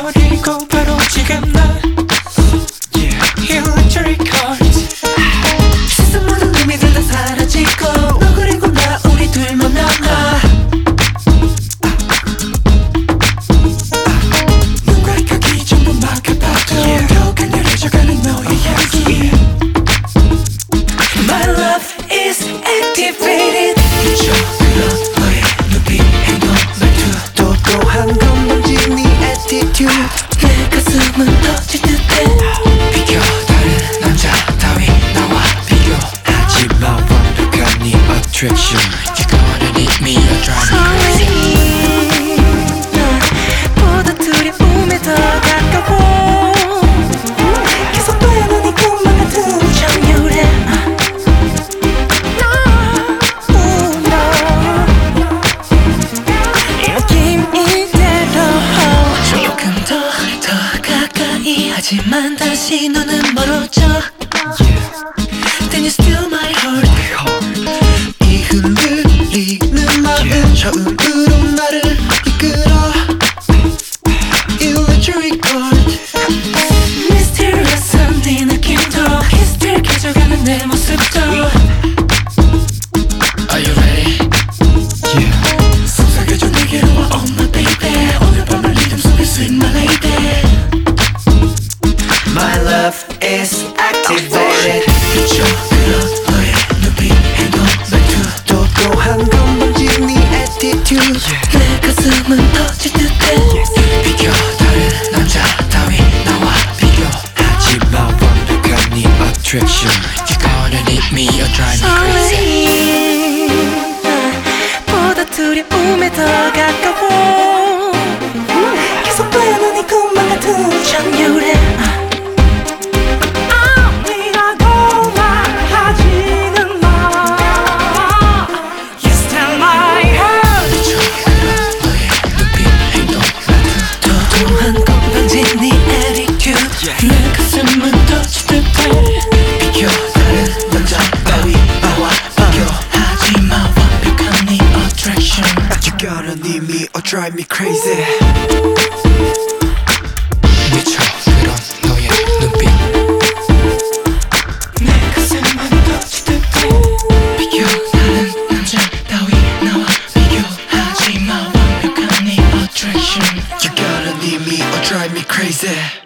버리고 바로 지금 난 Electric Heart 세상 모든 의미들 다 사라지고 너 그리고 나 우리 둘만 남아 눈과 격이 전부 막혀봐도 더 강렬해져가는 너의 향기 My love is activated 그저 그런 너의 눈빛 행동 말투 또한 건방진 네 attitude 내 가슴은 터질 듯해 비켜 다른 남자 따위 나와 비교하지 마 완벽한 네 attraction You're gonna need me or drive me crazy 나보다 두려움에 더 가까워 계속 떠오르는 네 꿈만 같은 정열에 이 느낌 이대로 조금 더 가까이 하지만 다시 너는 멀어져 Then you steal my heart 이 흔들리는 마음 처음으로 나를 이끌어 Electric Heart Mysterious한 네 느낌도 히스테릭해져가는 내 모습도 Are you ready? Yeah 속삭여줘 내게로 와 Oh my baby 오늘 밤을 리듬 속에 sweet my lady My love is activated 그저 그런 너의 눈빛 행동 말투 또한 건방진 네 attitude 내 가슴은 터질 듯해 비켜 다른 남자 따위 나와 비교하지 마 완벽한 네 attraction You're gonna need me or drive me crazy 나보다 두려움에 더 가까워 계속 떠오르는 네 꿈만 같은 정열에 아니라고 말하지는 마 Yes, tell my heart 그저 그런 너의 눈빛 행동 말투 또한 건방진 네 attitude 내 가슴은 터질 듯해 비켜 다른 남자 따위 나와 비교하지 마 완벽한 네 attraction You're gonna need me or drive me crazy 미쳐 그런 너의 눈빛 내 가슴은 터질 듯해 비켜 다른 남자 따위 나와 비교하지 마 완벽한 네 attraction You're gonna need me or drive me crazy